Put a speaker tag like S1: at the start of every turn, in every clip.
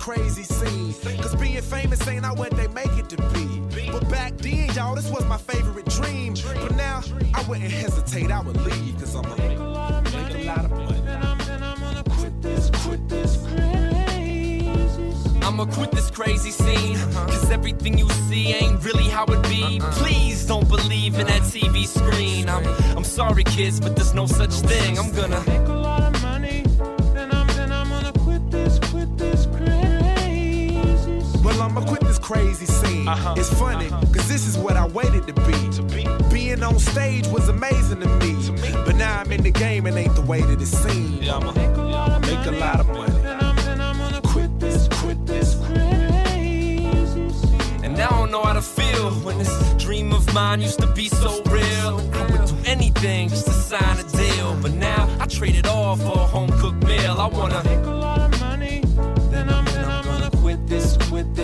S1: crazy scene. Cause being famous ain't not what they make it to be. But back then, y'all, this was my favorite dream. But now, I wouldn't hesitate, I would leave. Cause I'ma make a lot of money.
S2: Then I'm gonna quit this crazy. I'ma quit this crazy scene. Cause everything you see ain't really how it be. Please don't believe in that TV screen. I'm sorry kids, but there's no such thing. I'm gonna make a lot of money. Then I'm gonna quit this crazy.
S1: Well, I'ma quit this crazy scene. It's funny, cause this is what I waited to be. Being on stage was amazing to me. But now I'm in the game and ain't the way that it seems. I'ma make a lot of money. Quit this crazy.
S2: And I don't know how to feel when this dream of mine used to be so real. I would do anything just to sign a deal. But now I trade it all for a home cooked meal. I wanna make a lot of money. Then I'm gonna quit this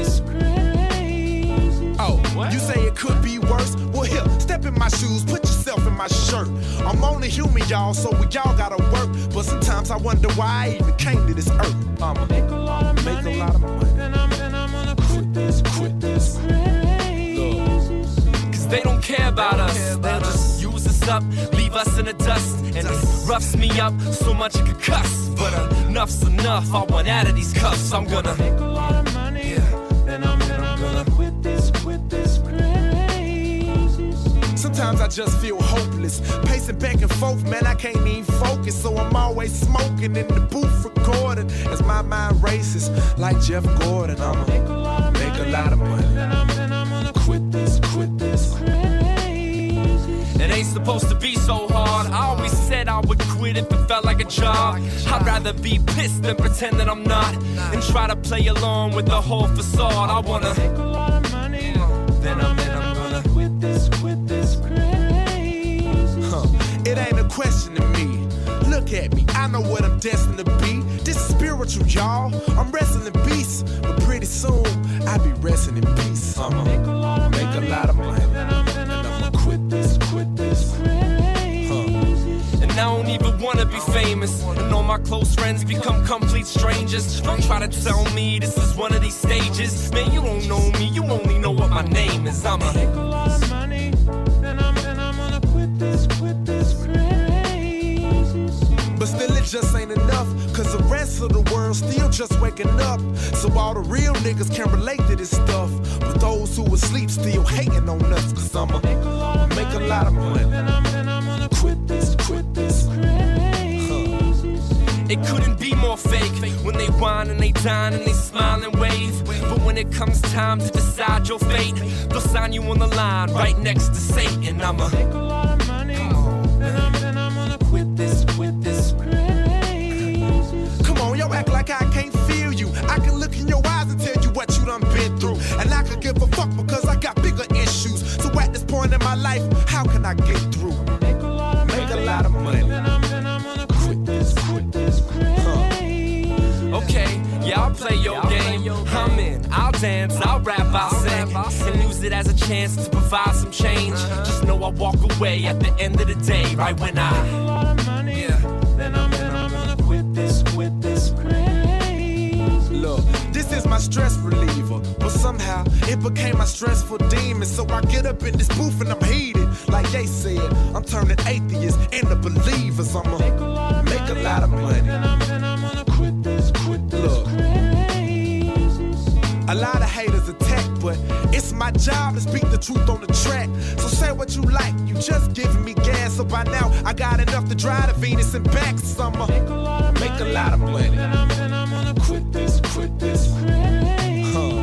S2: crazy.
S1: Oh, what? You say it could be worse? Well, here, step in my shoes, put yourself in my shirt. I'm only human, y'all, so we all gotta work. But sometimes I wonder why I even came to this earth. I'ma make a lot of money. Then I'm gonna quit this crazy.
S2: Cause they don't care about us. They'll just use us up, leave us in the dust. And it roughs me up so much I could cuss. But enough's enough, I want out of these cuffs. I'm gonna make a lot of money. Then I'm gonna quit this crazy.
S1: Sometimes I just feel hopeless. Pacing back and forth, man, I can't even focus. So I'm always smoking in the booth recording. As my mind races like Jeff Gordon. I'ma make a lot of money. Then I'm gonna quit this crazy.
S2: It ain't supposed to be so hard. I always said I would quit if it felt like a job. I'd rather be pissed than pretend that I'm not. And try to play along with the whole facade. I wanna make a lot of money. Then I'm gonna quit this crazy.
S1: It ain't a question to me. Look at me, I know what I'm destined to be. This is spiritual, y'all. I'm wrestling beasts, but pretty soon I'll be resting in peace. I'ma make a lot of money. And I'ma quit this crazy.
S2: And I don't even wanna be famous. And all my close friends become complete strangers. Don't try to tell me this is one of these stages. Man, you don't know me, you only know what my name is. I'ma make a lot of money. Then I'm gonna quit this crazy.
S1: But still it just ain't enough, cause the rest of the world still just waking up. So all the real niggas can relate to this stuff, but those who asleep still hating on us. Cause I'ma make a lot of money.
S2: Then I'm gonna quit this crazy. It couldn't be more fake. When they whine and they dine and they smile and wave. But when it comes time to decide your fate, they'll sign you on the line right next to Satan. I'ma make a lot of money. Then I'm gonna quit this crazy.
S1: Come on, yo, act like I can't feel you. I can look in your eyes and tell you what you done been through. And I could give a fuck because I got bigger issues. So at this point in my life, how can I get through?
S2: Make a lot of money. Then I'm gonna quit this crazy. Okay, yeah, I'll play your game. I'm in, I'll dance, I'll rap, I'll sing. And use it as a chance to provide some change. Just know I walk away at the end of the day. Right when I make a lot of money. Then I'm gonna quit this crazy.
S1: Look, this is my stress reliever, but somehow it became my stressful demon. So I get up in this booth and I'm heated. Like they said, I'm turning atheists into believers. I'ma make a lot of money.
S2: Then I'm gonna quit this crazy.
S1: A lot of haters attack, but it's my job to speak the truth on the track. So say what you like, you just giving me gas. So by now, I got enough to drive to Venus and back. So I'ma make a lot of money.
S2: Then I'm gonna quit this crazy.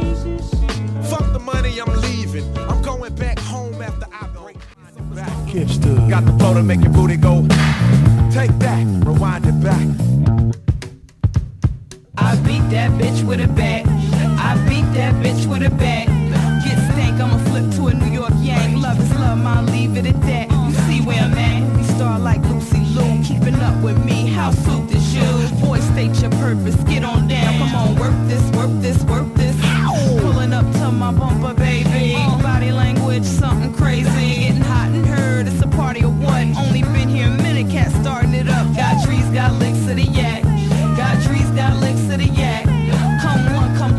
S1: Fuck the money, I'm leaving. I'm going back home after I break.
S3: Got the flow to make your booty go. Take that, rewind it back.
S4: I beat that bitch with a bat. I beat that bitch with a bat. Get stank, I'ma flip to a New York Yang. Love is love, I'll leave it at that. You see where I'm at? We start like Lucy Liu. Keeping up with me, how suit this shoe. Boy, state your purpose, get on down. Come on, work this, work this, work this. Pulling up to my bumper, baby. Body language, something crazy. Getting hot and heard, it's a party of what? Only been here a minute, cat starting it up. Got trees, got licks of the yak. Got trees, got licks of the yak. Come one, come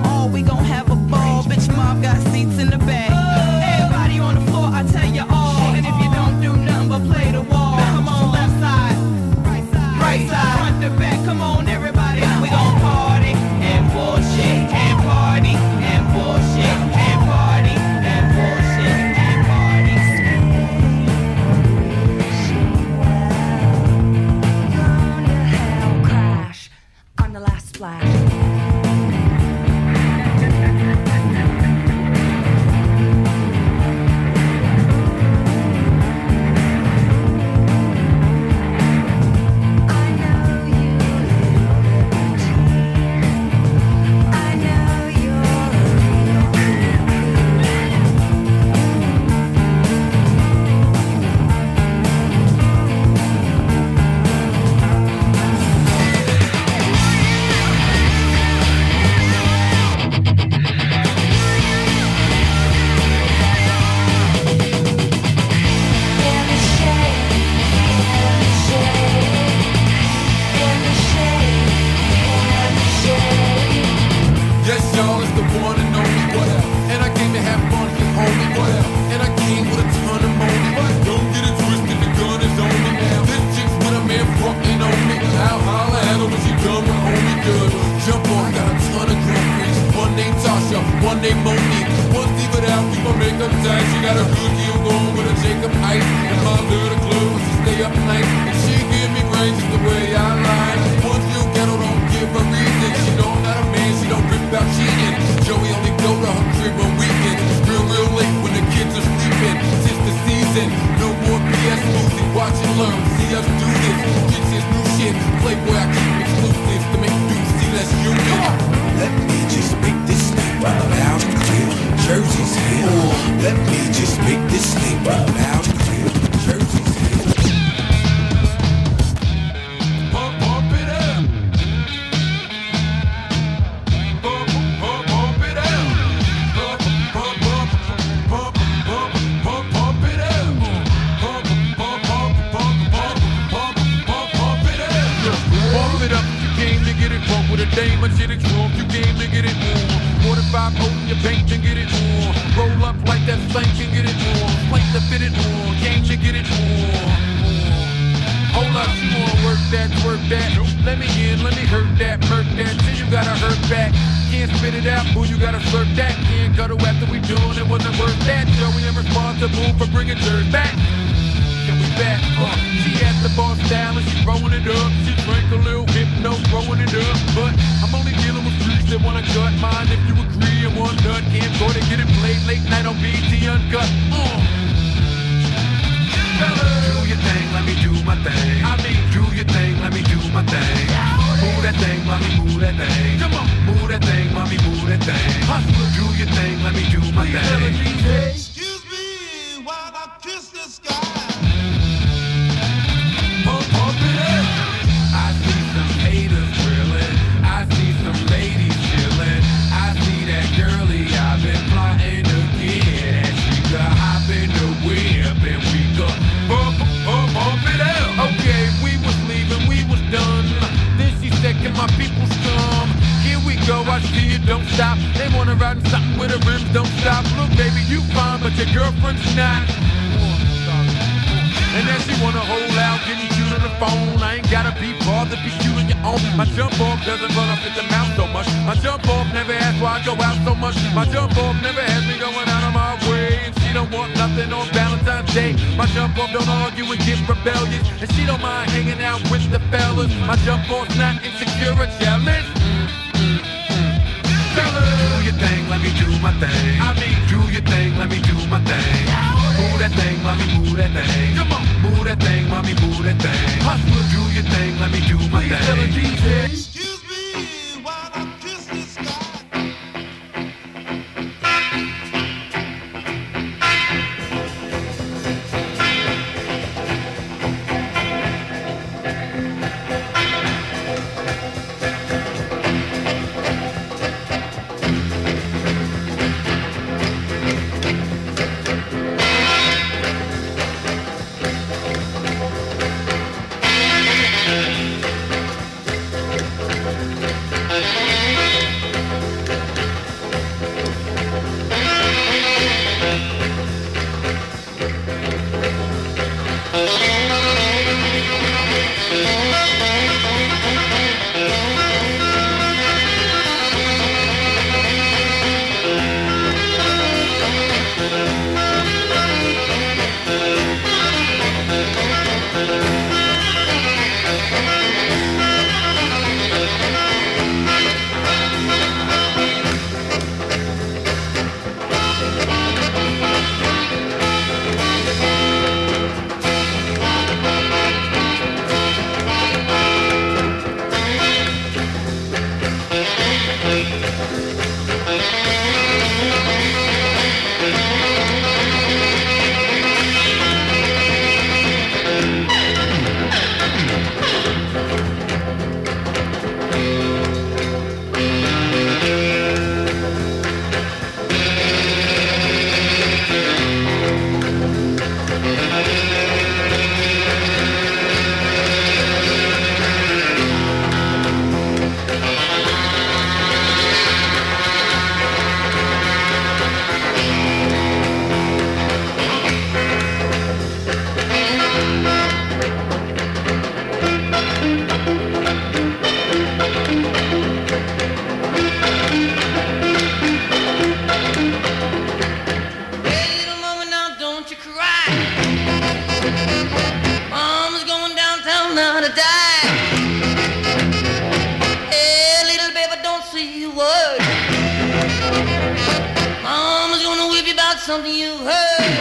S5: Something you heard.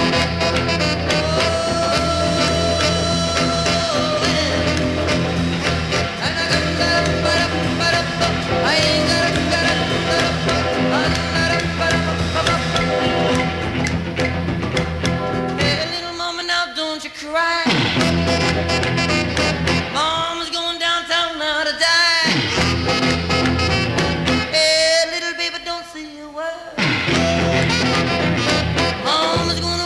S5: Hey, little mama, now don't you cry. Mama's going downtown now to die. Hey, little baby, don't say a word. Mama's gonna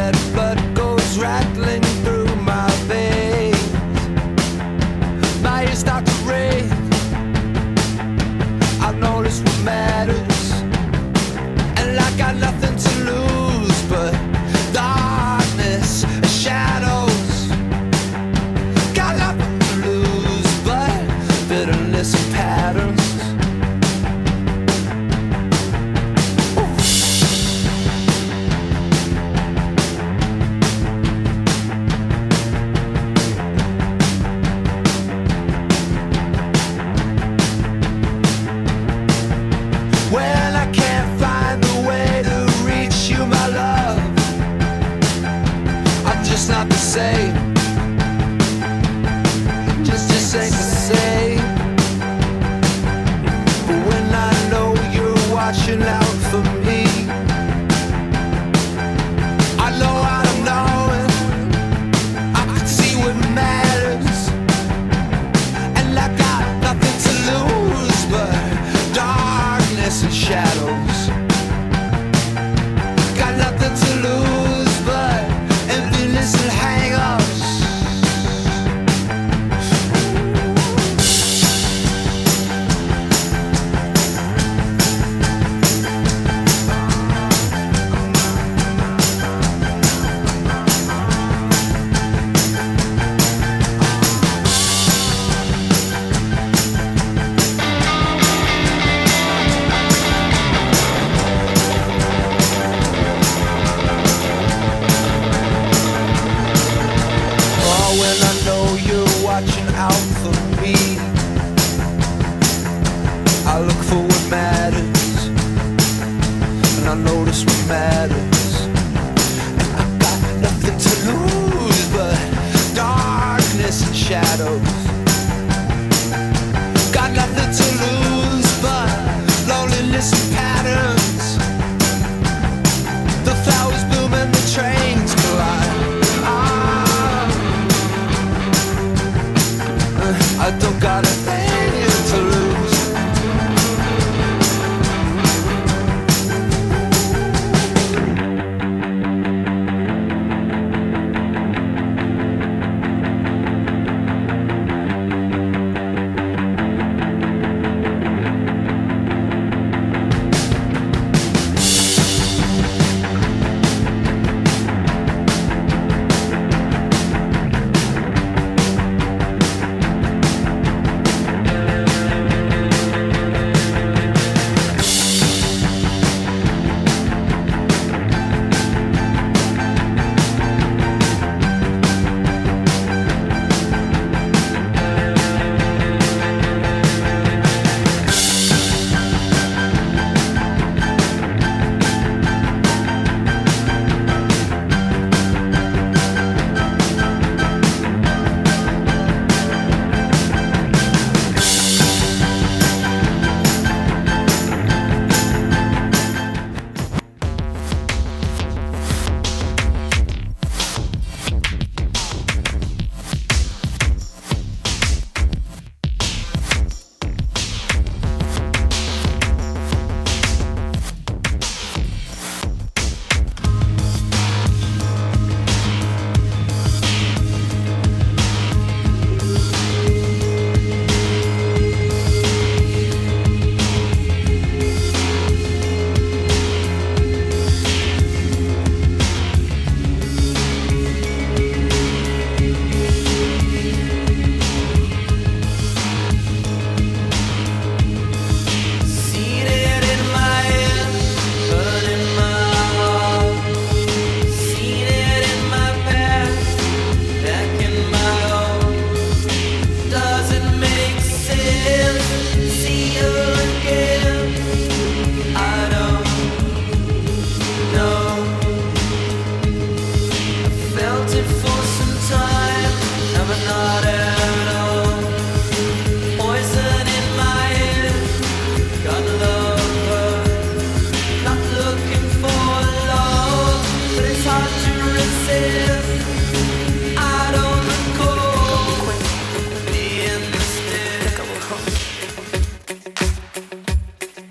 S2: red blood goes rattling through my veins. My ears start to ring. I've noticed what matters, and I got nothing to lose but darkness and shadows. Got nothing to lose but bitterness and patterns. When I can't find the way to reach you, my love, I'm just not the same. Just ain't the same. But when I know you're watching out for me, I know out of knowing I can see what matters, and I got nothing to lose but darkness and shadows. Got nothing to lose but emptiness and hang-ups. Watching out for me, I look for what matters, and I notice what matters, and I got nothing to lose but darkness and shadows. Got nothing to lose but loneliness and patterns. The flowers bloom and the trains collide. I don't got a thing to lose.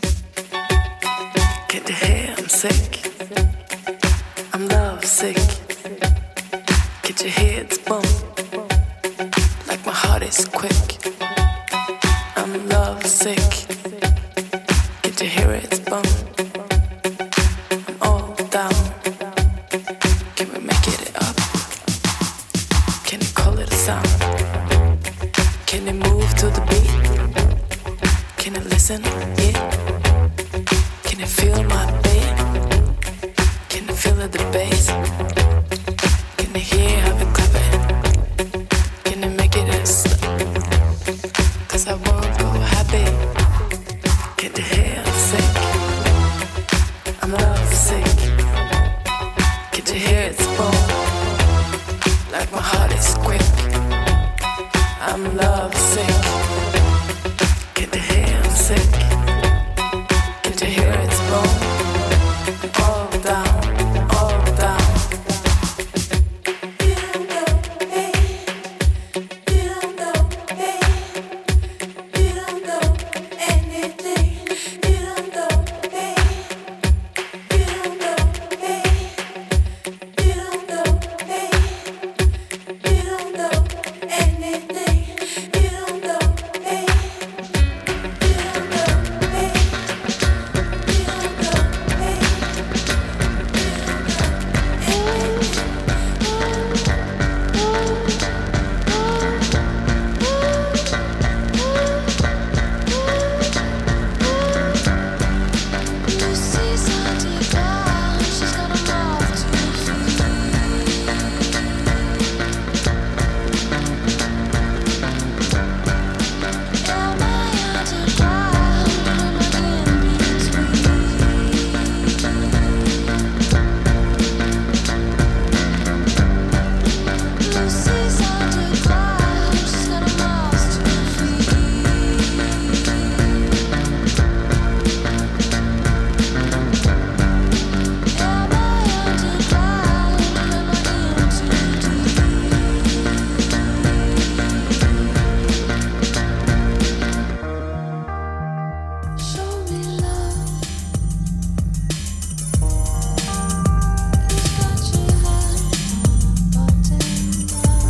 S6: sick. I'm love sick. Get your heads boom, like my heart is quick. I'm love sick. Get your heads boom. I'm all down. Can we make it up? Can you call it a sound? Can you move to the beat? Can you listen? Yeah. Can you feel my beat? Can you feel the bass? Can you hear how we clap it? Can you make it a slip? 'Cause I won't go happy. Can you hear I'm sick? I'm love sick. Can you hear it's boom? Like my heart is quick. I'm love sick. Can you hear I'm sick? Can you hear it's boom? All down, all down. You don't know, hey. You don't know, hey. You don't know anything. You don't know, hey. You don't know, hey. You don't know, hey. You don't know anything. You don't know, hey. You don't know, hey. You Lucy's underground, she's got a mouth to feed. Am I underground or am I in between? Lucy's underground, she's got a mouth to feed. Am I underground or am I in too deep? Show me love. It's got your head buttoned down.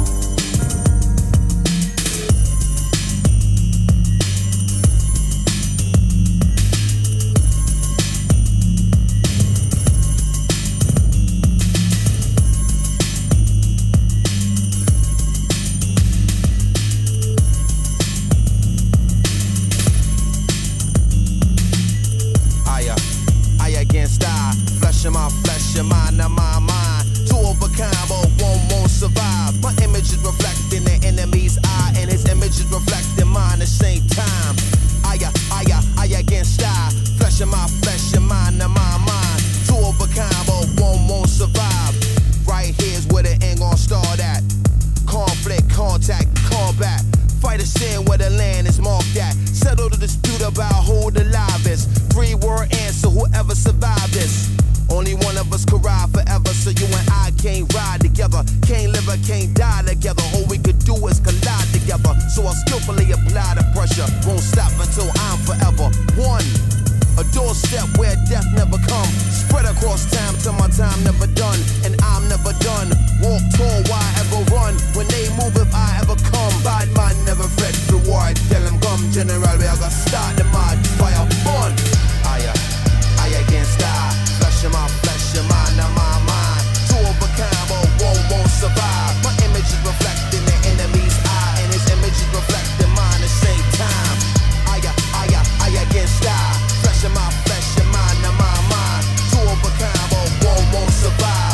S1: I against I, flesh in my flesh, your mind of my mind. Two of a kind, but one won't survive. My image is reflecting the enemy's eye, and his image is reflecting mine at the same time. I against I, flesh in my flesh, your mind of my mind. Two of a kind, but one won't survive. Right here's where the end gon' start at. Conflict, contact, combat. Fight a sin where the land is marked at. Settle the dispute about who the live is. 3-word answer, whoever survived this. Only one of us could ride forever, so you and I can't ride together. Can't live or can't die together. All we could do is collide together. So I skillfully apply the pressure. Won't stop until I'm forever one. A doorstep where death never come. Spread across time till my time never done. And I'm never done. Walk tall, why ever run? When they move, if I ever come. Bad man never fret reward. Tell them come, general, we gotta start the mad fire burn. I against I. Flesh in my flesh, your mind of my mind. Two of a kind, but one won't survive. My image is reflecting the enemy's eye, and his image is reflecting mine at the same time. I against I. Flesh in my flesh, your mind of my mind. Two of a kind, but one won't survive.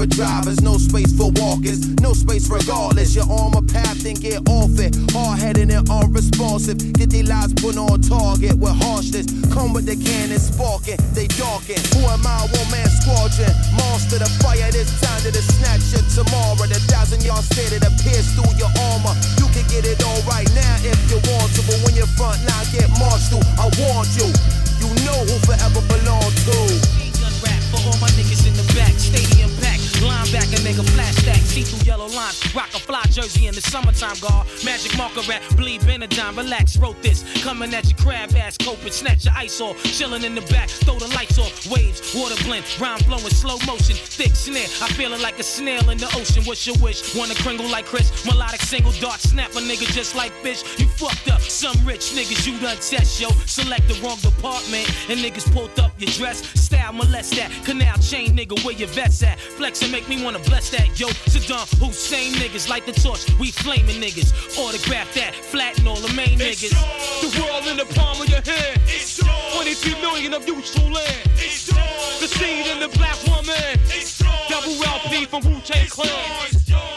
S7: for drivers, no space for walkers, no space regardless. You're on a path and get off it. Hard-headed and unresponsive. Get their lives put on target with harshness. Come with the cannon sparking, they darken. Who am I? One-man squadron. Monster the fire, this time to the snatch it tomorrow. The 1,000-yard stare that appears through your armor. You can get it all right now if you want to, but when your front line get marched through, I warned you. You know who forever belong to.
S8: Rap for all my niggas in the back, stadium pack, linebacker nigga, flash stack, see through yellow lines, rock a fly jersey in the summertime, guard, magic marker rap, bleed Benadine, relax, wrote this, coming at your crab ass, coping, snatch your ice off, chilling in the back, throw the lights off, waves, water blend, rhyme flowing, slow motion, thick snare, I feelin' like a snail in the ocean, what's your wish, wanna kringle like Chris, melodic single dart, snap a nigga just like bitch, you fucked up, some rich niggas you done test, yo, select the wrong department, and niggas pulled up your dress, style molest that, canal chain nigga, where your vets at, flex and make me wanna bless that, yo, Saddam Hussein niggas, light the torch, we flaming niggas, autograph that, flatten all the main niggas.
S9: The world in the palm of your hand, 23 million of useful land, the seed in the black woman, double LP from Wu-Tang Clan.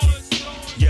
S3: Yo.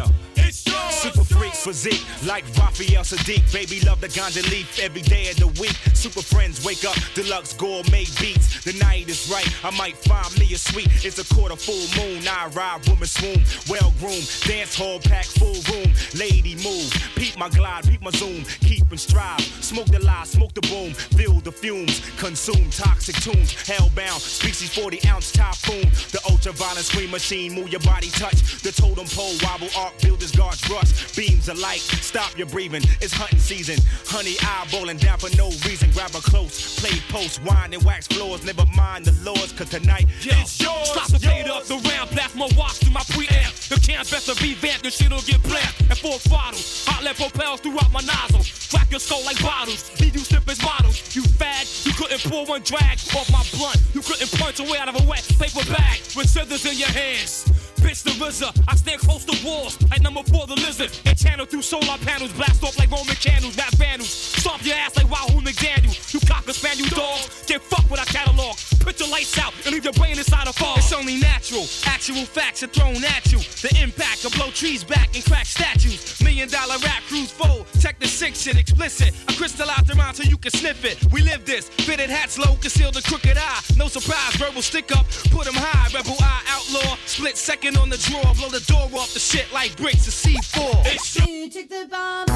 S3: Super freak physique, like Raphael Sadiq. Baby love the ganja leaf every day of the week. Super friends wake up, deluxe gourmet beats. The night is right, I might find me a suite. It's a quarter full moon, I ride, woman swoon. Well groomed, dance hall pack, full room. Lady move, peep my glide, peep my zoom. Keep and strive, smoke the lie, smoke the boom. Feel the fumes, consume toxic tunes. Hellbound, species 40-ounce typhoon. The ultraviolet screen machine, move your body, touch. The totem pole, wobble, arc, builders, guards, rush. Beams of light, stop your breathing. It's hunting season. Honey eyeballing down for no reason. Grab her close, play post, wine and wax floors. Never mind the laws, cause tonight
S9: it's yours. Stop the fade up, the round blast my watch through my preamp. The can't best to revamp, the shit'll get blamped. And 4 bottles, hot lead propels throughout my nozzle. Crack your skull like bottles, leave you sip as bottles. You fag, you couldn't pull one drag off my blunt. You couldn't punch away out of a wet paper bag with scissors in your hands. Bitch the RZA, I stand close to walls like number 4 the lizard. And channel through solar panels, blast off like Roman candles, rap vandals. Stomp your ass like Wahoo McDaniel. You cocker spaniel dogs, can't fuck with our catalog. Put your lights out and leave your brain inside a fog. It's only natural, actual facts are thrown at you. The impact will blow trees back and crack statues. $1 million rap crews fold, check the sick shit explicit. I crystallize the rhyme so you can sniff it. We live this, fitted hats low, conceal the crooked eye. No surprise, verbal stick up, put them high. Rebel eye outlaw, split second on the drawer. Blow the door off the shit like bricks of C4. It's
S10: you took the bomb.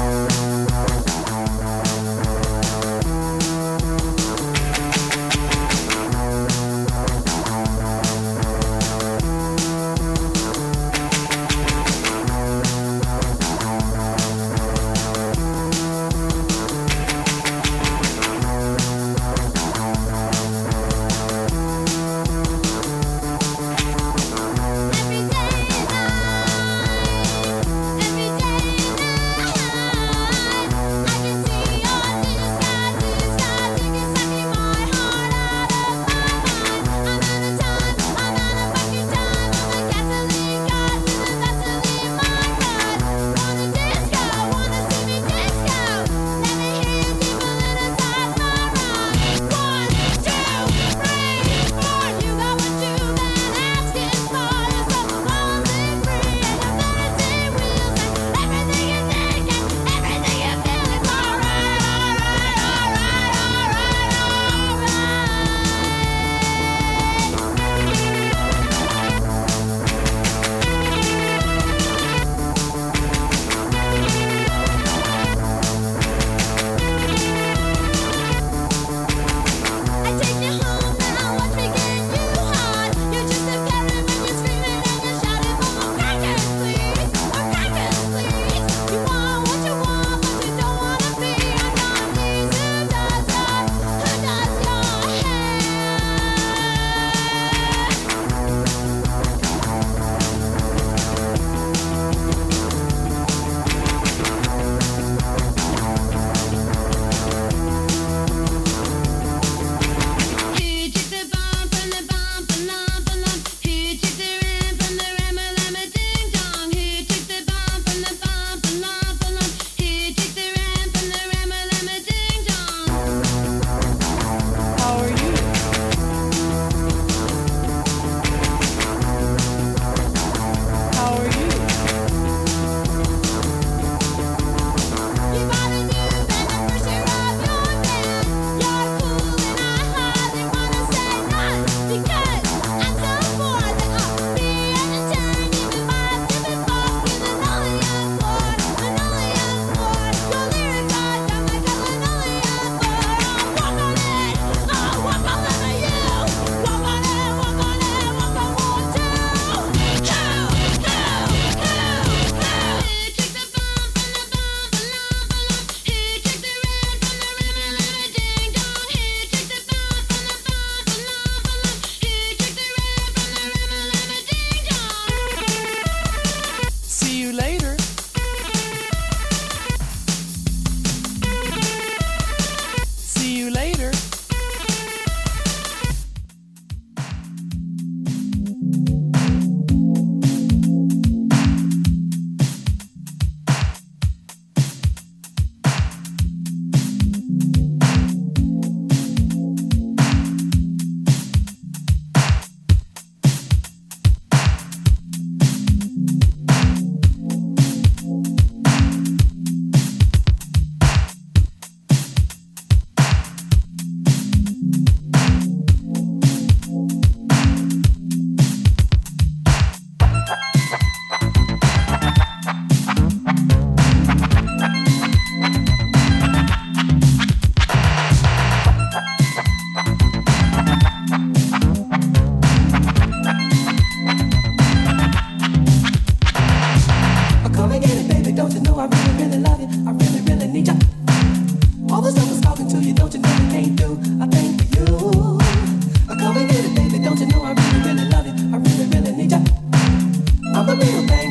S11: Every day.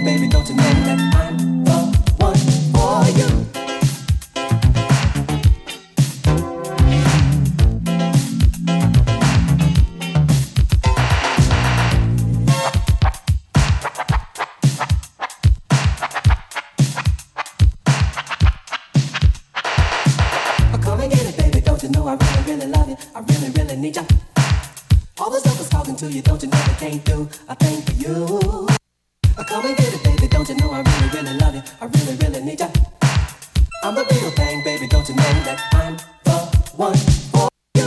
S10: bang, baby, don't you know that I'm the one for you? Come and get it, baby, don't you know I really, really love you? I really, really need you. All the stuff is talking to you, don't you know they can't do a thing for you? Come and get it, baby, don't you know I really, really love you? I really, really need you. I'm the real thing, baby, don't you know that I'm the one for you?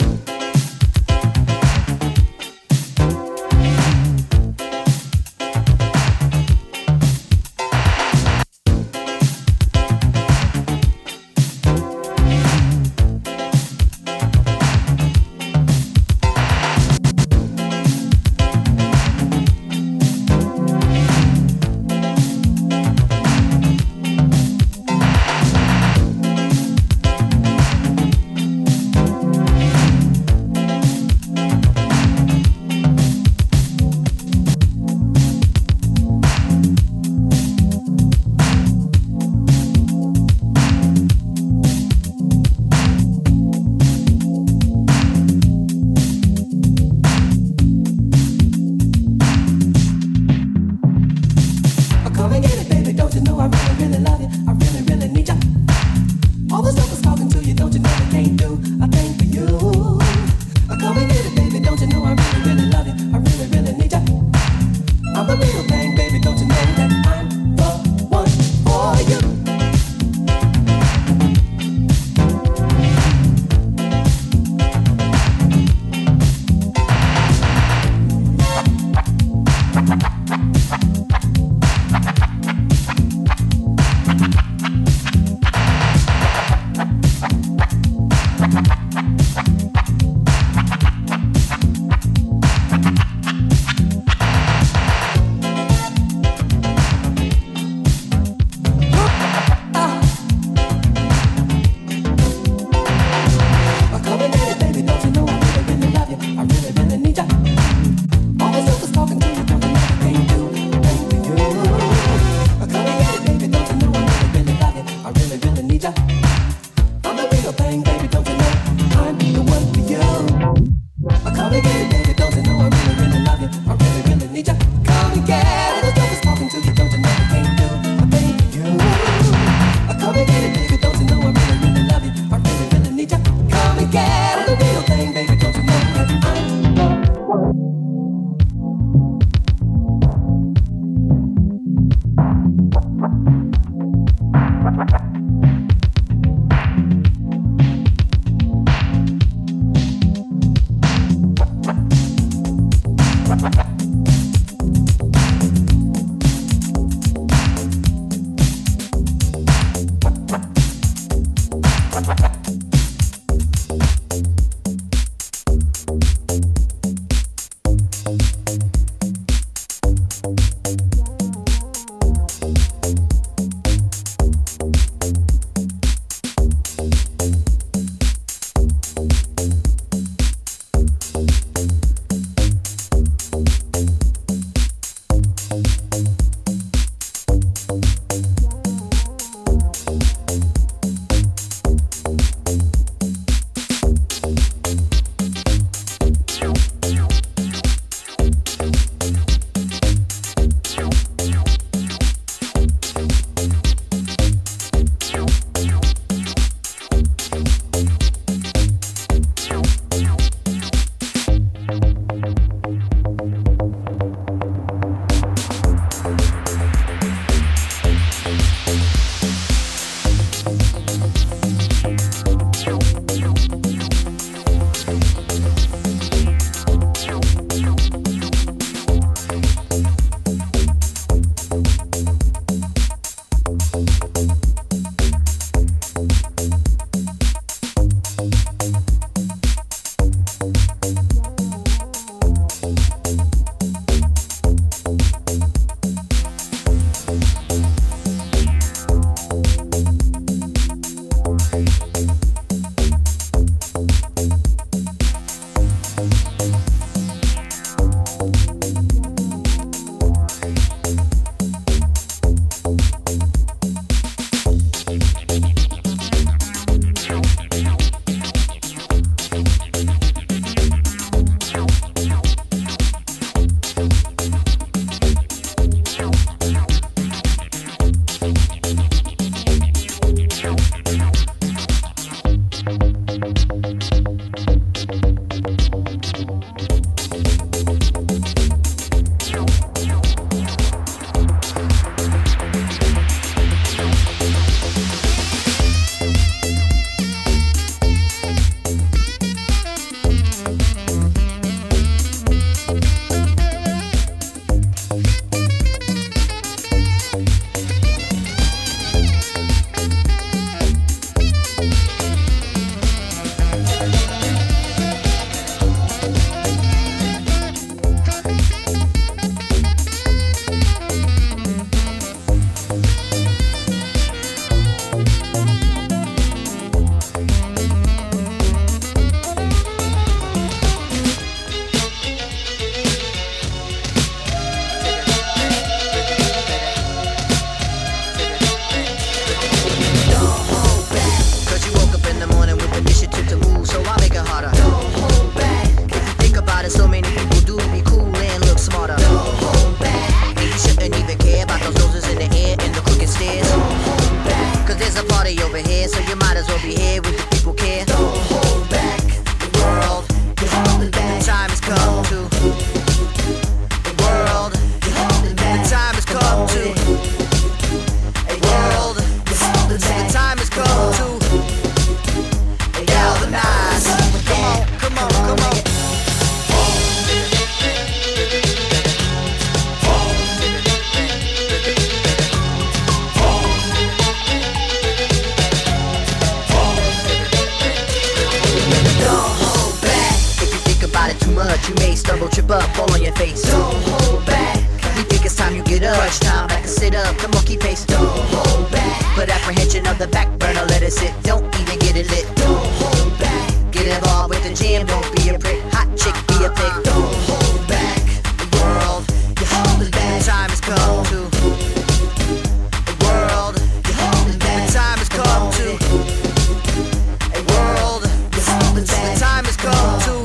S11: down like a sit-up, the monkey pace. Don't hold back. Put apprehension on the back burner, let it sit. Don't even get it lit. Don't hold back. Get involved with the jam, don't be a prick. Hot chick, be a pig. Don't hold back. The world, you're holding back. The time has come to. The world, you're holding back. The time has come to. A world, you're holding back. The time has come to.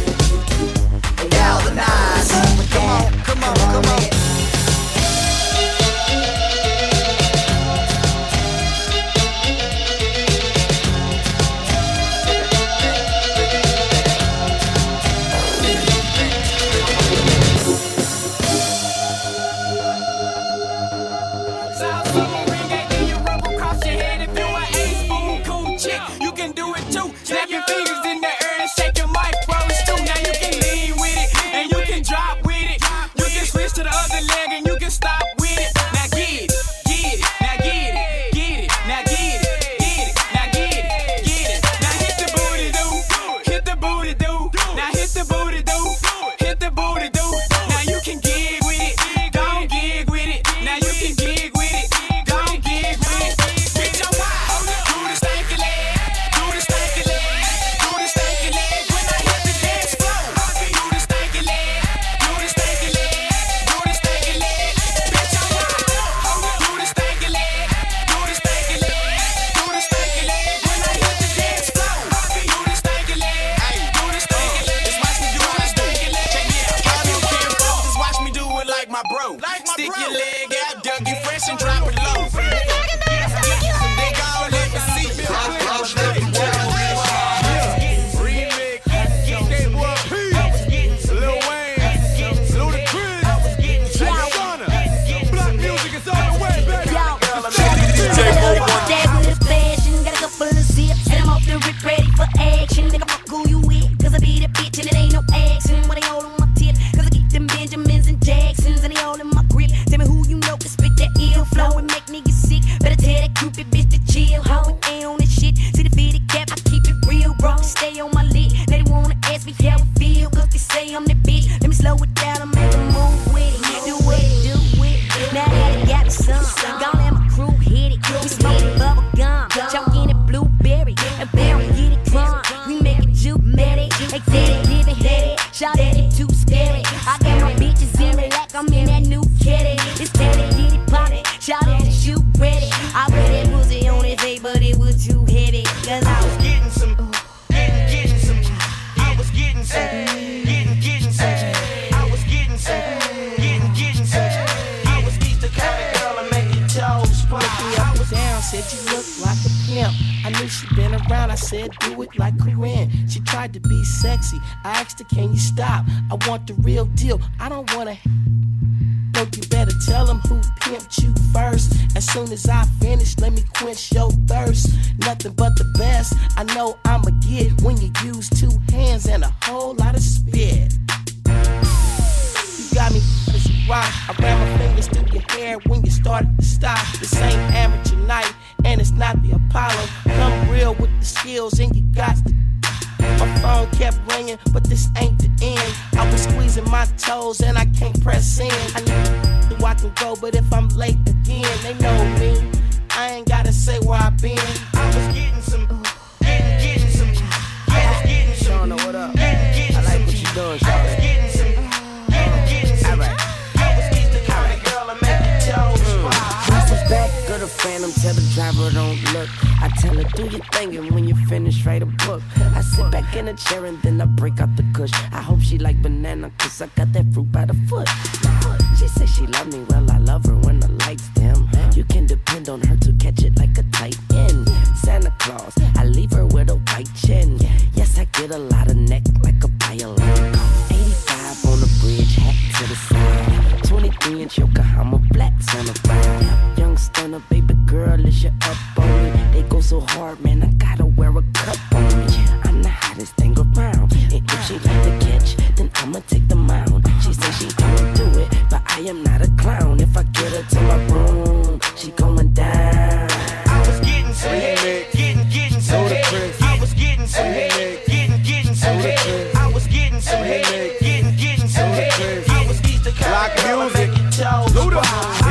S11: Galvanize. Come on, come on, come on.
S12: I asked her, can you stop? I want the real deal. I don't wanna. No, you better tell them who pimped you first. As soon as I finish, let me quench your thirst. Nothing but the best. I know I'ma get when you use 2 hands and a whole lot of spit. You got me as you rock. I ran my fingers through your hair when you started to stop. This ain't amateur night, and it's not the Apollo. Come real with the skills, and you got the. My phone kept ringing, but this ain't the end. I was squeezing my toes and I can't press in. I know I can go, but if I'm late again, they know me. I ain't gotta say where I've been. I was getting some, getting some. I was getting some. Shawna, what up? I like what you doing, Shawna. I was getting some, getting some. Alright. I was getting the kind of girl that make your toes pop.
S13: This is back, go to Phantom, tell the driver don't look. I tell her, do your thing, and when you finish, write a book. I sit back in a chair and then I break out the kush. I hope she like banana, cause I got that fruit by the foot. She says she love me, well I love her when the lights dim. You can depend on her to catch it like a tight end. Santa Claus, I leave her with a white chin. Yes, I get a lot of neck like a violin. 85 on the bridge, hat to the side. 23-inch Yokohama blacks on the ride. Young stunner, baby girl, is you up on me? They go so hard, man, I gotta wear a cup on me. I'm the hottest thing around, and if she like to catch, then I'ma take the mound. She says she don't do it, but I am not a clown. If I get her to my room, she going down.
S12: I was getting some head, getting some head. I was getting some head, getting some head. I was getting some head, getting some head. I was used to lock music, in my bed.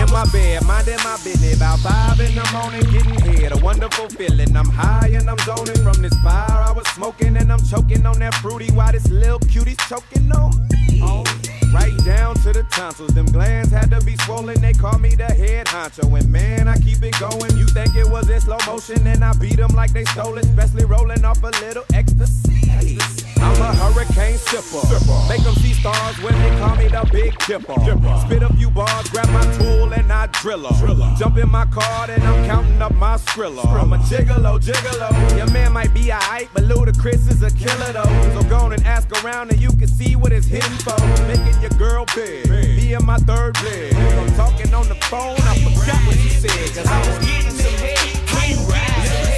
S14: bed, minding my business. About 5 in the morning, getting head. A wonderful feeling. I'm high and I'm zoning from this fire I was smoking, and I'm choking on that fruity while this little cutie's choking on me. Right down to the tonsils. Them glands had to be swollen. They call me the head honcho. And man, I keep it going. You think it was in slow motion, and I beat them like they stole it. Especially rolling off a little ecstasy. I'm a hurricane sipper. Make them see stars when they call me the big dipper. Spit a few bars, grab my tool, and I drill her. Jump in my car, and I'm counting up my Skrilla. I'm a gigolo. Your man might be aight, but Ludacris is a killer though. So go on and ask around, and you can see what it's hitting for. Making your girl big, me and my third leg. I'm talking on the phone, I forgot what you said, cause I was getting some head. How you ride?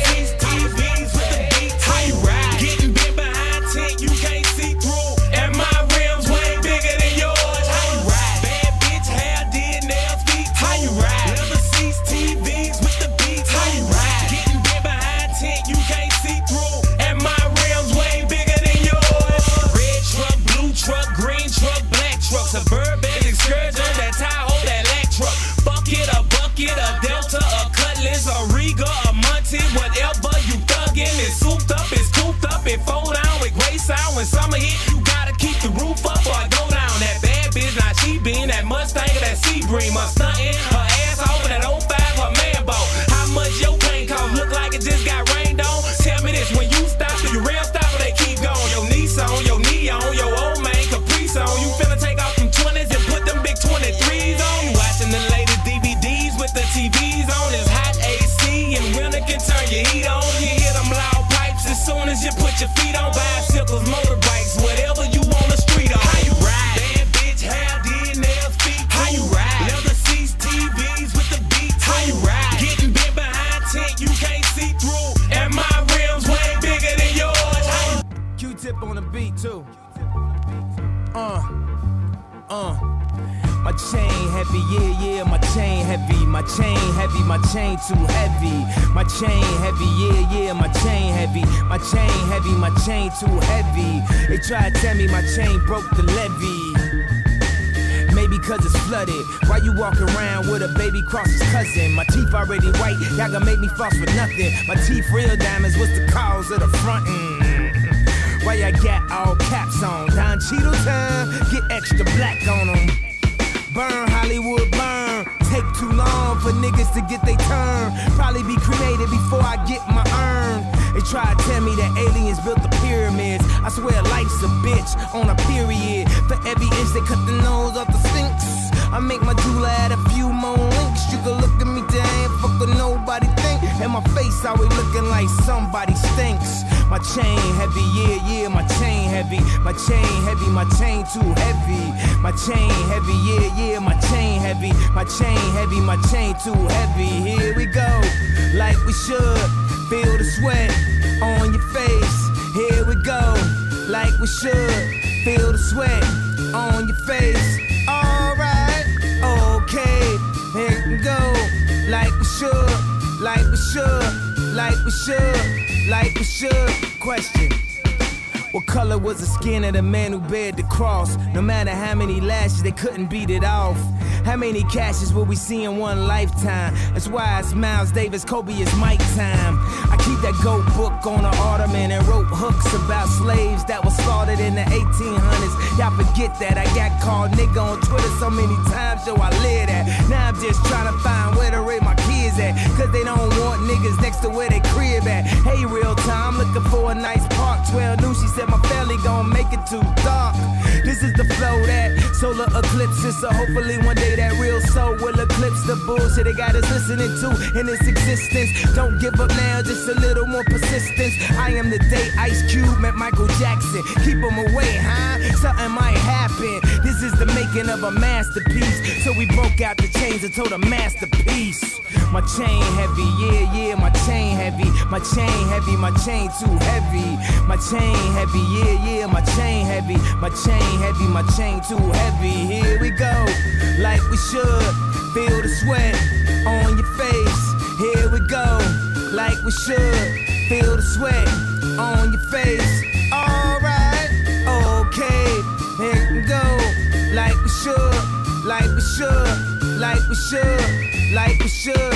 S14: TVs with the beat. How you ride? Getting bit behind tent, you can't see through. And my rims way bigger than yours. How you ride? Bad bitch, hair did, nails, feet. How you ride? Leather seats, TVs with the beats. How you ride? Getting bit behind tent, you can't see through. And my rims way bigger than yours. Red truck, blue truck, green truck, black truck, Suburban Excursion, that Tahoe, that Lack truck. Bucket, a Delta, a Cutlass, a Riga, a Monty, whatever you thuggin'. It's souped up, it's cooped up, it fold down with gray sound. When summer hit, you gotta keep the roof up or it go down. That bad bitch, now she been that Mustang or that Sebring, a stuntin', her ass off that 05, her man boat. How much your paint cost? Look like it just got rained on. Tell me this, when you stop, do you rail stop or they keep going? Your Nissan, your Neon, your old man Caprice on. You finna take off them 20s and put them big 23s on. You watching the latest DVDs with the TVs on. It's hot AC and winter can turn your heat on. You hear them loud pipes as soon as you put your feet on. Bicycles, motorbikes, whatever you on the street on. How you ride? Bad bitch, hair did, nails, feet. How you ride? Leather seats, TVs with the beats. How you ride? Getting bit behind tent, you can't see through. And my rims way bigger than yours. Q-tip on the beat too. My chain heavy, yeah, my chain heavy. My chain heavy, my chain too heavy. My chain heavy, yeah, my chain heavy. My chain heavy, my chain too heavy. They try to tell me my chain broke the levee. Maybe cause it's flooded. Why you walk around with a baby cross's cousin? My teeth already white, y'all gonna make me false for nothing. My teeth real diamonds, what's the cause of the frontin'? Why y'all got all caps on? Don Cheadle time, get extra black on them. Burn, Hollywood, burn. Take too long for niggas to get they turn. Probably be cremated before I get my urn. They try to tell me that aliens built the pyramids. I swear life's a bitch on a period. For every inch they cut the nose off the Sphinx. I make my jeweler add a few more links. You can look at me, they ain't fuck with nobody think. And my face always looking like somebody stinks. My chain heavy, yeah, my chain heavy. My chain heavy, my chain too heavy. My chain heavy, yeah, my chain heavy. My chain heavy, my chain too heavy. Here we go, like we should. Feel the sweat on your face. Here we go, like we should. Feel the sweat on your face. Alright, okay, here we go, like we should, like we should, like we should, like we should. Question: what color was the skin of the man who bared the cross? No matter how many lashes, they couldn't beat it off. How many cashes will we see in one lifetime? That's why it's Miles Davis, Kobe is Mike time. I keep that goat book on the ottoman and wrote hooks about slaves that were slaughtered in the 1800s. Y'all forget that I got called nigga on Twitter so many times, so I live that. Now I'm just trying to find where to raise my kids at, cause they don't want niggas next to where they crib at. Hey, real time, looking for a nice park. 12 knew she said my family gon' make it too dark. This is the flow that solar eclipses, so hopefully one day that real soul will eclipse the bullshit they got us listening to in its existence. Don't give up now, just a little more persistence. I am the day Ice Cube met Michael Jackson. Keep him away, huh? Something might happen. This is the making of a masterpiece. So we broke out the chains and told a masterpiece. My chain heavy, yeah, my chain heavy. My chain heavy, my chain too heavy. My chain heavy, yeah, my chain heavy. My chain heavy, my chain too heavy. Here we go, like we should. Feel the sweat on your face. Here we go, like we should. Feel the sweat on your face. Alright, okay, here we go, like we should, like we should, like we should. like we should.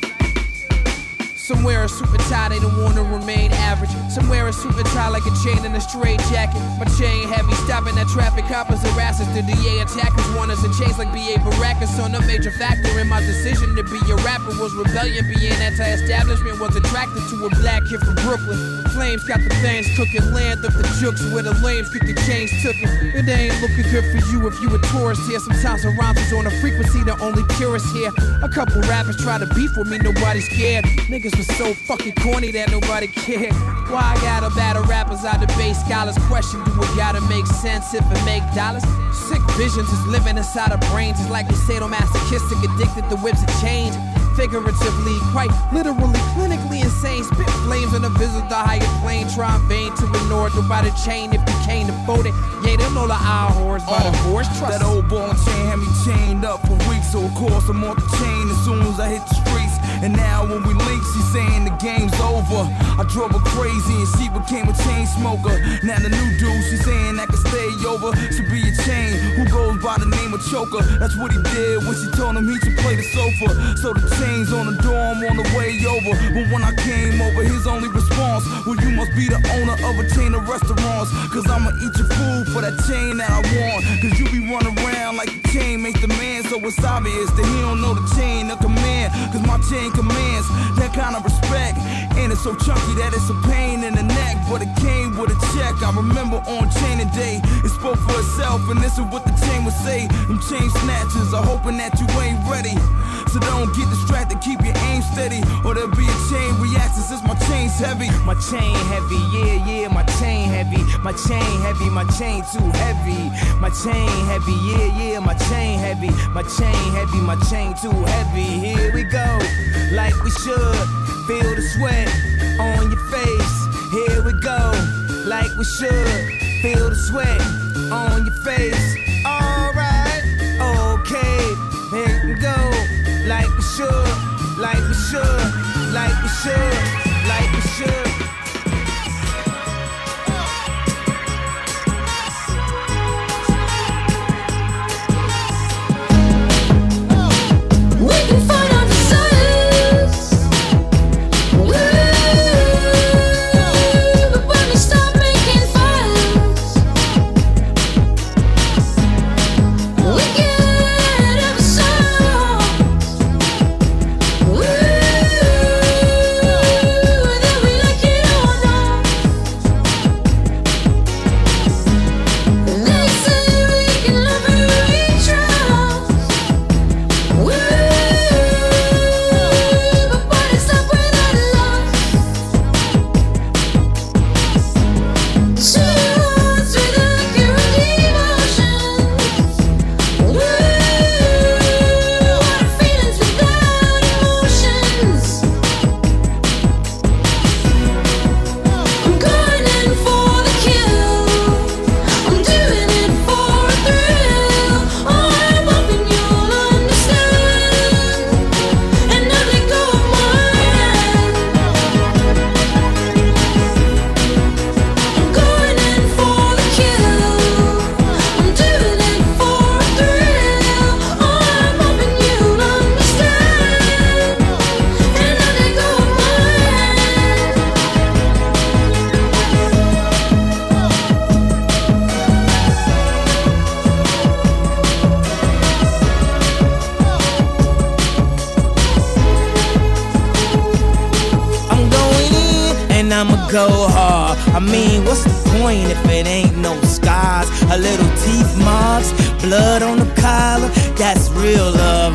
S15: Somewhere a suit and tie, they don't wanna remain average. Somewhere a suit and tie like a chain and a straight jacket. My chain heavy, stopping that traffic, coppers harass us. The DA attackers want us in chains like B.A. Baracus. On a major factor in my decision to be a rapper was rebellion. Being anti-establishment was attracted to a black kid from Brooklyn. Flames got the things cooking, land up the jukes where the lames get the chains tookin'. It ain't looking good for you if you a tourist here. Sometimes the rhymes is on a frequency, the only purist here. A couple rappers try to beef with me, nobody's scared. Niggas was so fucking corny that nobody cared. Why I gotta battle rappers, I debate scholars. Question, do it gotta make sense if it make dollars? Sick visions is living inside our brains. It's like we sadomasochistic, addicted to whips and change. Figuratively, quite literally, clinically insane. Spit flames on a visit the higher plane. Try in vain to ignore it. By the chain if you can't afford it. Yeah, they know the eye horse by the force. Trust
S16: that old ball and chain had me chained up for weeks. So of course I'm off the chain as soon as I hit the streets. And now when we link, she's saying the game's over. I drove her crazy and she became a chain smoker. Now the new dude, she's saying I can stay over. Should be a chain who goes by the name of Choker. That's what he did when she told him he should play the sofa. So the chains on the door, I'm on the way over. But when I came over, his only response, well, you must be the owner of a chain of restaurants. Cause I'ma eat your food for that chain that I want. Cause you be running around like the chain makes the man. So it's obvious that he don't know the chain of command. Cause my chain commands that kind of respect. And it's so chunky that it's a pain in the neck. But it came with a check. I remember on chaining day, it spoke for itself. And this is what the chain would say. Them chain snatchers are hoping that you ain't ready. So don't get distracted, keep your aim steady, or there'll be a chain reaction since my chain's heavy.
S14: My chain heavy, yeah, my chain heavy. My chain heavy, my chain too heavy. My chain heavy, yeah, my chain heavy. My chain heavy, my chain too heavy. Here we go, like we should. Feel the sweat on your face. Here we go, like we should. Feel the sweat on your face. Alright, okay, here we go. Like we should, like we should, like we should, like we should.
S17: We can find our desires. But when we stop making fires, we get ever so.
S14: Go hard. I mean, what's the point if it ain't no scars? A little teeth marks, blood on the collar. That's real love.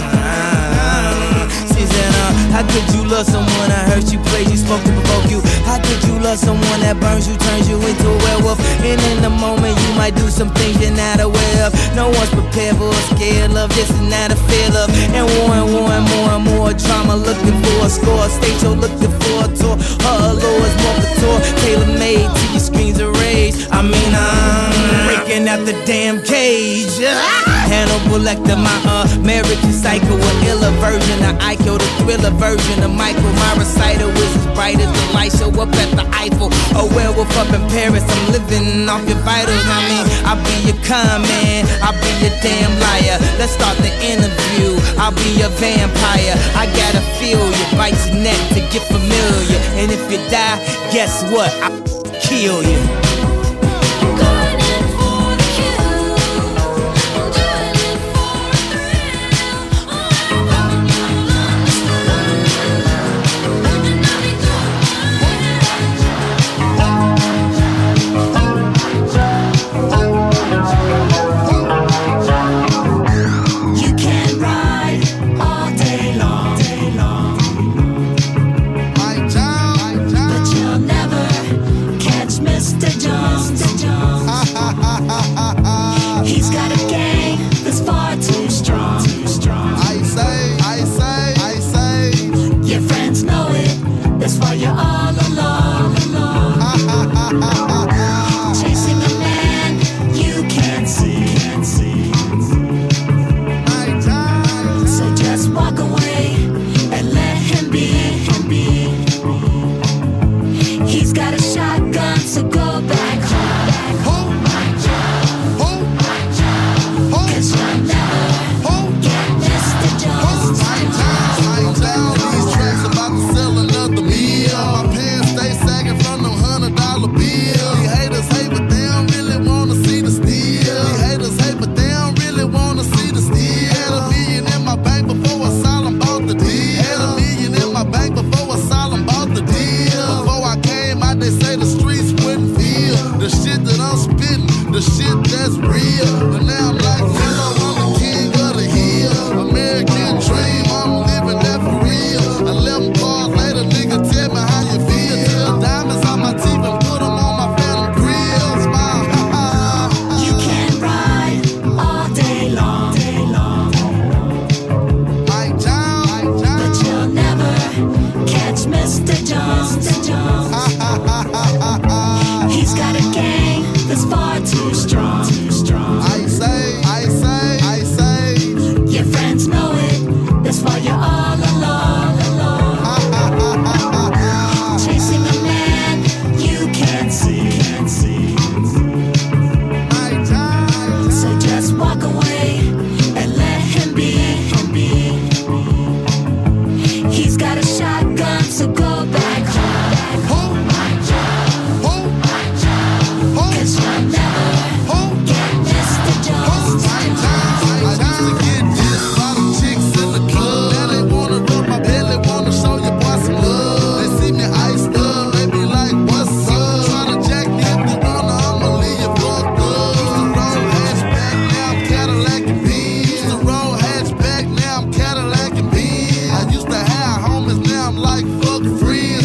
S14: She said, how could you love someone that hurt you, plays you, spoke to provoke you? How could you love someone that burns you, turns you into a werewolf? And in the moment you might do some things you're not aware of. No one's prepared for a scared love, this and that, a fear of. And more and more drama, looking for a score. Stage show looking for a tour. Her allures, more couture, tailor-made to your screens of rage. I mean, I'm breaking out the damn cage. Hannibal Lecter, my American Psycho, an iller version of Iko, the thriller version of Michael. My recital is as bright as the light show up at the Eiffel. A werewolf up in Paris, I'm living off your vitals. I mean, I'll be your con man, I'll be your damn liar. Let's start the interview. I'll be a vampire. I gotta feel you, bite your neck to get familiar. And if you die, guess what? I'll kill you.
S18: Like fuck friends.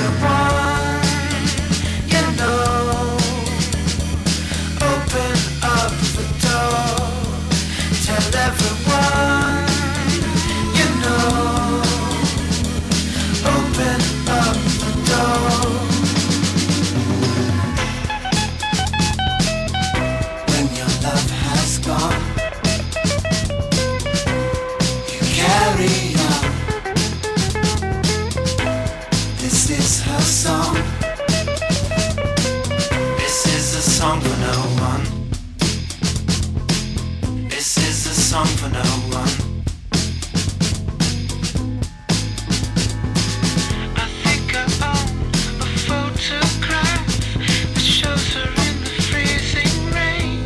S18: everyone, you know, open up the door. Tell everyone, you know, open up the door. When your love has gone, you carry on. This is her song. This is a song for no one. This is a song for no one. I think I own a photograph that shows her in the freezing rain,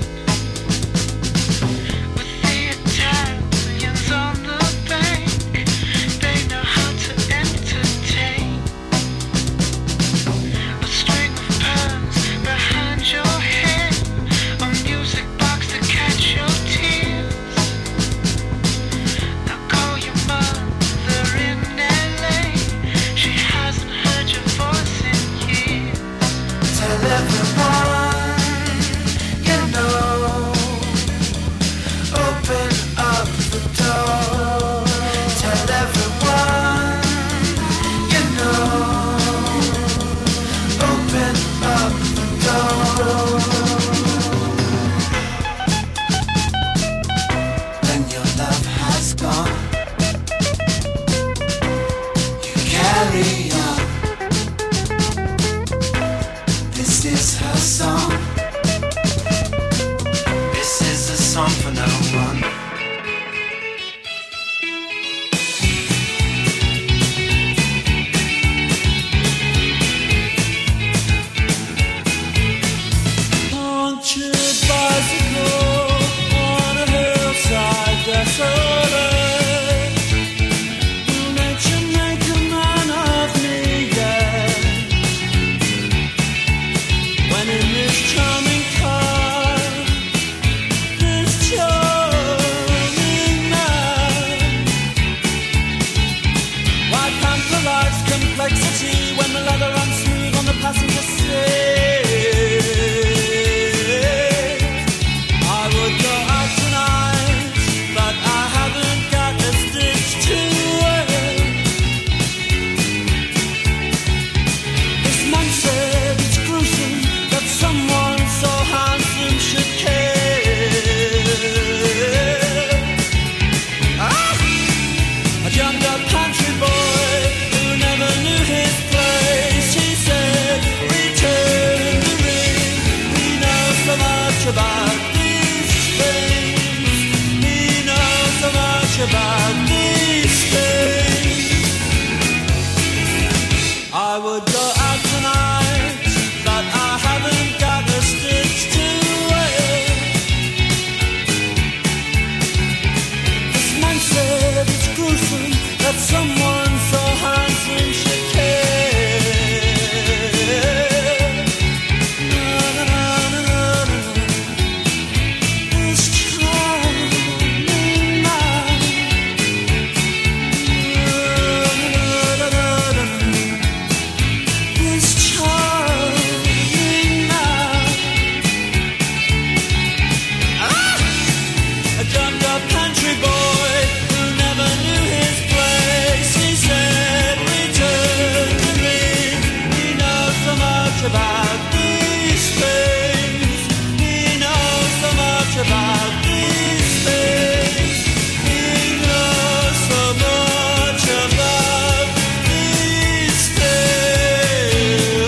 S18: with the Italians on the bank. They know how to entertain. A string of pearls behind your head, a music box to catch your tears. Now call your mother in LA. She hasn't heard your voice in years. Tell everyone, you know, open up the door. Tell everyone, you know, open up the door. When your love has gone, you carry on. This is her song. This is a song for no one.
S19: Punctured bicycle on a hillside desolate. Will nature make a man of me yet? When in this charming car, this charming man, white panther life's complexity when the leather runs smooth on the passenger seat. I would go out tonight, but I haven't got a stitch to wear. This man said it's gruesome that someone so handsome should care. A young up country boy who never knew his place. He said, return the ring. He knows so much about these things. He knows so much about these things. I would go out tonight, but I haven't got a stitch to wear. This man said it's gruesome that someone so handsome should care. Na, na, na, na, na, na. This charming man. Na, na, na, na, na, na. This charming man. A jumped up country boy who never knew his place. He said, return to me. He knows so much about these things. He knows so much about these things. He knows so much about these things.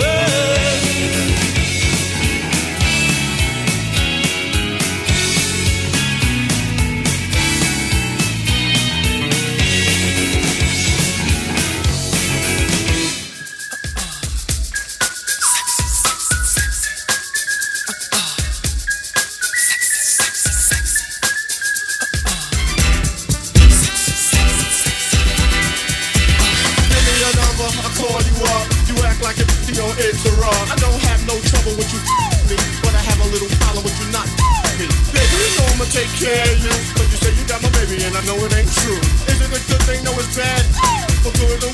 S20: Give me your number, I call you up. You act like it's interrupt. I don't have no trouble with you me, but I have a little problem with you not me. Baby, you know I'ma take care of you, but you say you got my baby and I know it ain't true. Is it a good thing? No, it's bad. For good or worse.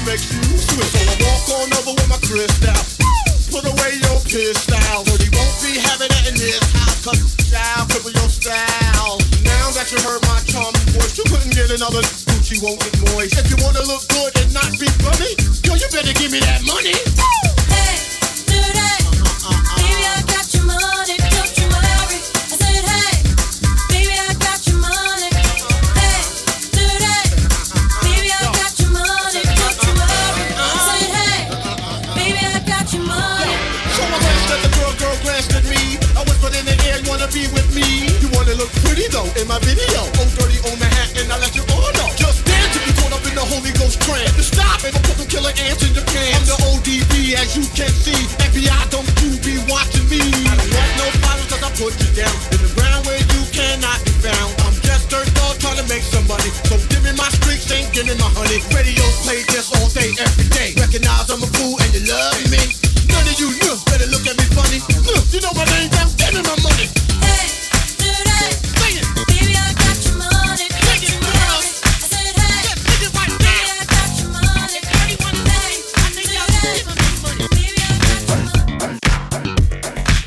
S20: makes you switch. So I walk on over with my crystal. Put away your pistol. But he won't be having it in this house. Cause style, cripple your style. Now that you heard my charming voice, you couldn't get another Gucci won't get moist. If you wanna look good and not be funny, yo, you better give me that money.
S17: Hey, do that. Baby, I got your money. Don't you worry. I said, hey, baby, I got your money. Hey, do that. Baby, I got your money. Don't you worry. I said, hey, baby, I got your money.
S20: So I glanced at the girl glanced at me. I whispered in the air, you wanna be with me? You wanna look pretty though in my video. Oh, dirty on the hat and I let you all know. Just dance if you caught up in the Holy Ghost trance. To stop and put them killer ants in your pants. I'm the ODB as you can see. FBI, don't you be watching me. I don't want no problems cause I put you down in the ground where you cannot be found. I'm just dirt dog trying to make some money. So give me my streaks, ain't give me my honey. Radio play this all day, every day. Recognize I'm a fool and you love me. None of you better look at me funny. Look, you know my name down, give me my money.
S17: Hey, do that.
S20: Sing it.
S17: Baby, I got your money.
S20: Sing it, girls.
S17: I said, hey,
S20: Sing it right now.
S17: baby, I got your money.
S20: Everyone
S17: Hey,
S20: I think y'all give me money.
S17: baby, I got your money.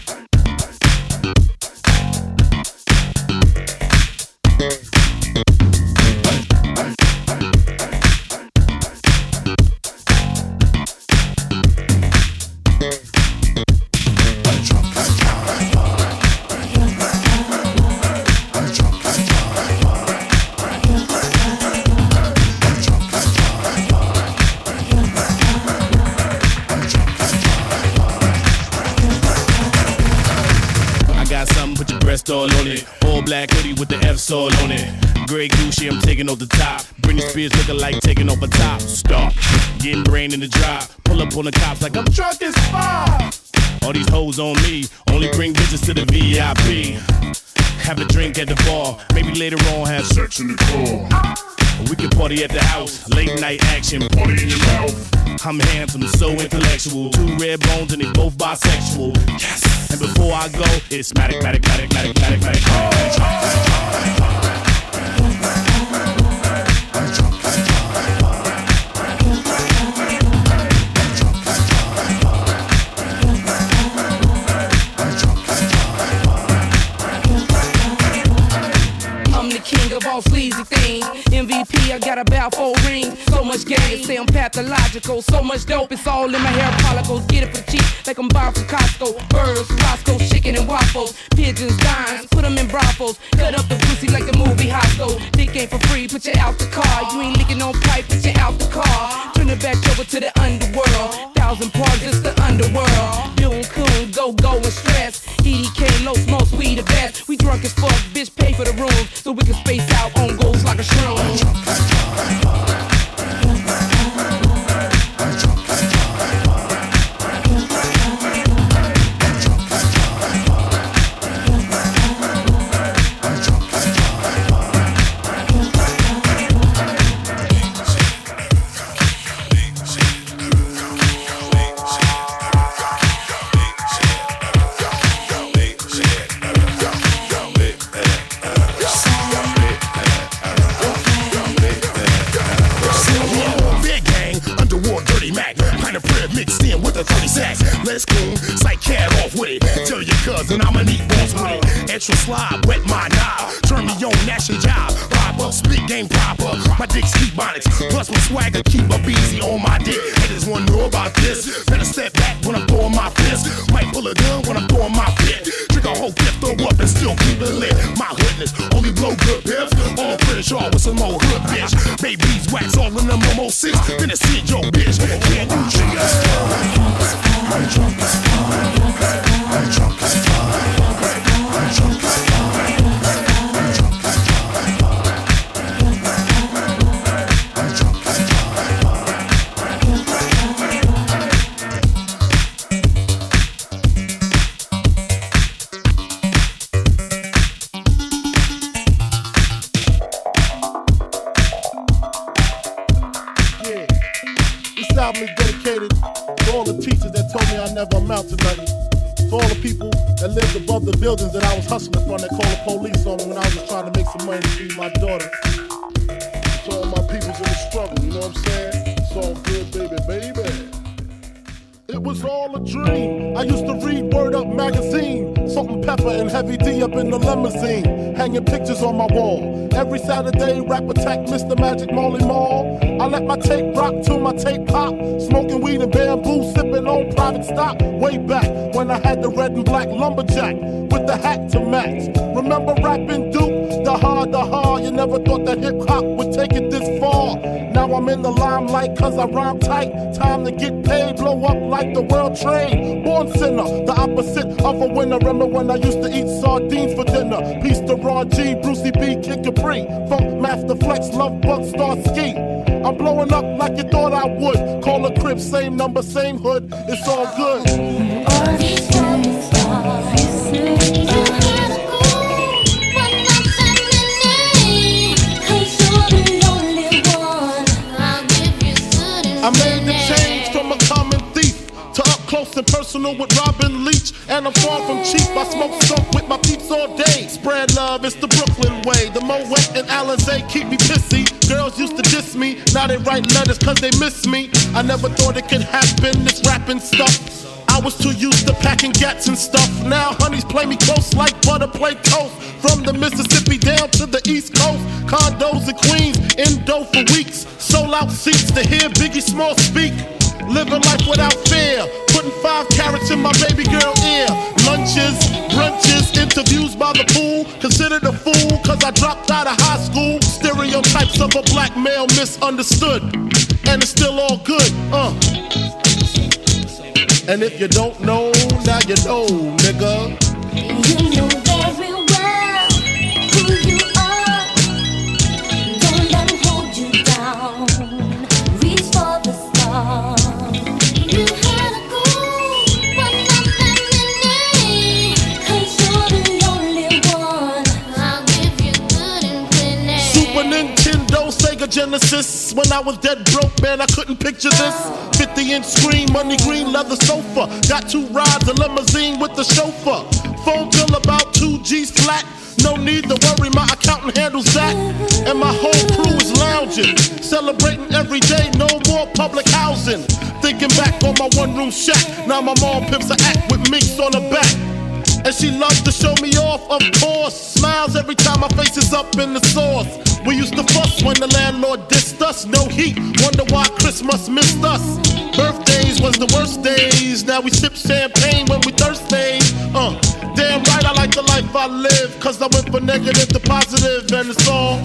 S21: I got something, put your breast all on it. All black hoodie with the F soul on it. Grey Gucci, I'm taking off the top. Britney Spears looking like taking off a top. Stop, getting brain in the drop. Pull up on the cops like I'm drunk as fuck. All these hoes on me, only bring bitches to the VIP. Have a drink at the bar, maybe later on have sex in the car. We can party at the house, late night action, party in your mouth. I'm handsome, so intellectual. Two red bones and they both bisexual. Yes. And before I go, it's matic.
S12: I'm the king of all sleazy things. MVP, I got about 4 rings. So much game, say I'm pathological. So much dope, it's all in my hair follicles. Get it for the cheap, like I'm buying from Costco. Birds, Roscoe, chicken and waffles. Pigeons, dimes, put them in brothels. Cut up the pussy like the movie Hostel. Dick ain't for free, put you out the car. You ain't licking no pipe, put you out the car. Turn it back over to the underworld. 1,000 parts, it's the underworld. Doom, coon, go and stress. EDK, low smoke, we the best. We drunk as fuck, bitch, pay for the room. So we can space out on goals like a shroom.
S21: Let's go, sight cat off with it. Tell your cousin I'm a neat boss with it. Extra slide, wet my knob. Turn me on, that's your job. Rob up, split game proper. My dick's keep bonnets. Plus my swagger keep up easy on my dick. Haters wanna know about this. Better step back when I'm throwing my fist. Might pull a gun when I'm throwing my fit. Drink a whole fifth, throw up and still keep it lit. My hoodness, only blow good piff. All British, all with some old hood bitch. Babies wax all in them Momo 6. Then it's see your bitch. Can't do triggers. I'm drunk as fuck. I'm drunk as fuck. I'm drunk as fuck. I'm drunk as fuck. I'm drunk as
S20: Yeah, this album is dedicated to all the teachers that told me I never amount to nothing. To all the people that lived above the buildings that I was hustling from that called the police on me when I was just trying to make some money to feed my daughter. To all my peoples in the struggle, you know what I'm saying? To all good, baby. It was all a dream. I used to read Word Up magazine. Salt and Pepper and Heavy D up in the limousine. Hanging pictures on my wall. Every Saturday, Rap Attack, Mr. Magic Molly Mall. I let my tape rock till my tape pop. Smoking weed and bamboo, sipping on private stock. Way back when I had the red and black lumberjack with the hat to match. Remember rapping Duke? The hard. You never thought that hip hop would take it this far. Now I'm in the limelight cause I rhyme tight. Time to get paid, blow up like the world trade. Born sinner, the opposite of a winner. Remember when I used to eat sardines for dinner? Peace to Ron G, Brucey B, Kid Capri, Funk Master Flex, Love Bug, Star Ski. I'm blowing up like you thought I would. Call a crib, same number, same hood. It's all good.
S17: All these stories I
S20: made the change from a common thief to up close and personal with Robin Leach. And I'm far from cheap, I smoke skunk with my peeps all day. Spread love, it's the Brooklyn way. The Moet and Alizé keep me pissy. Girls used to diss me, now they write letters cause they miss me. I never thought it could happen, this rapping stuff. I was too used to packing gats and stuff. Now honeys play me close like butter play toast. From the Mississippi down to the East Coast. Condos in Queens, in dough for weeks. Sold out seats to hear Biggie Small speak. Living life without fear. Putting 5 carats in my baby girl ear. Lunches, brunches, interviews by the pool. Considered a fool cause I dropped out of high school. Stereotypes of a black male misunderstood. And it's still all good, And if you don't know, now you know, nigga.
S17: You know very well who you are. Don't let them hold you down. Reach for the stars. You had a goal, but not that many. 'Cause you're the only one. I'll give you good and plenty.
S20: Super Nintendo, Sega Genesis. When I was dead broke, man, I couldn't picture this. 50-inch screen, money green leather sofa. Got 2 rides, a limousine with the chauffeur. Phone bill about 2 G's flat. No need to worry, my accountant handles that. And my whole crew is lounging, celebrating every day, no more public housing. Thinking back on my one-room shack. Now my mom pimps an act with minks on her back. And she loves to show me off, of course. Smiles every time my face is up in the sauce. We used to fuss when the landlord dissed us. No heat, wonder why Christmas missed us. Birthdays was the worst days. Now we sip champagne when we thirsty. Damn right I like the life I live. Cause I went from negative to positive and it's all.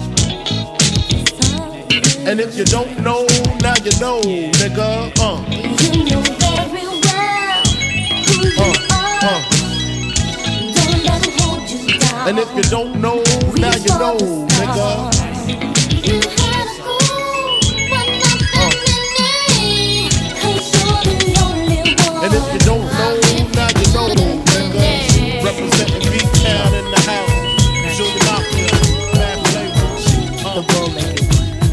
S20: And if you don't know, now you know, nigga.
S17: You know very well who you are. Don't let them hold you down.
S20: And if you don't know, now you know, nigga.
S17: You had a goal, but not that many. 'Cause you're the only one.
S20: And if you don't know, now you know, nigga. Representing B-Town in the house. Junior Mafia, Mad Flavor.
S12: The ball maker.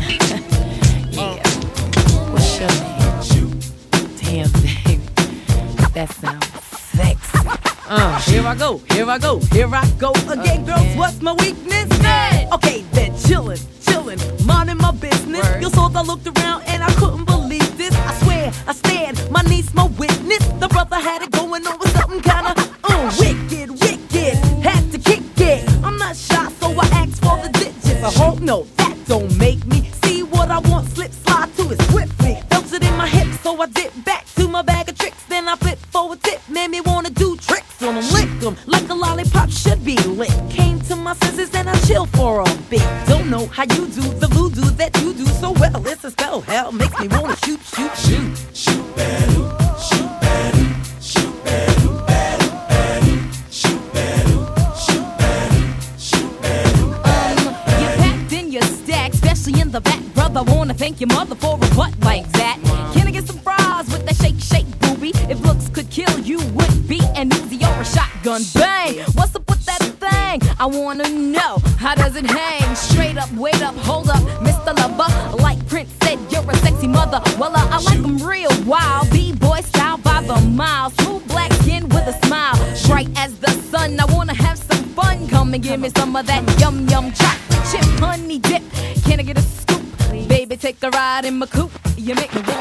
S12: What's your name? Damn, baby. That sounds sexy. Here I go again, girls. What's my weakness? Okay, then chillin', minding my business. You saw I looked around and I couldn't believe this. I swear, I stand, my niece, my witness. The brother had it going on with something kinda wicked. Had to kick it. I'm not shy, so I asked for the digits. I hope no, that don't make me see what I want. Slip, slide to it swiftly. Felt it in my hips, so I dip back to my bag of tricks. Then I flip for a tip, made me wanna do tricks on them, lick them like a lollipop should be lit. Came to my senses and I chill for a bit. Don't know how you do the voodoo that you do so well. It's a spell, hell makes me wanna shoot. Shoot, bad-oo, shoot, bad-oo, shoot, bad-oo, bad-oo, bad-oo, shoot, bad-oo, shoot, bad-oo, shoot, bad-oo, bad-oo.
S4: You packed in your stack, especially in the back, brother. Wanna thank your mother for a butt like that. Can I get some fries with that shake, booby? If looks could kill, you would be an Uzi or a shotgun. Bang! What's up with that thing? I wanna know, how does it hang? Straight up, wait up, hold up, Mr. Lover. Like Prince said, you're a sexy mother. Well, I like them real wild. B-boy style by the mile. Smooth black skin with a smile. Bright as the sun, I wanna have some fun. Come and give me some of that yum chocolate chip honey dip. Can I get a scoop? Baby, take a ride in my coupe. you make me want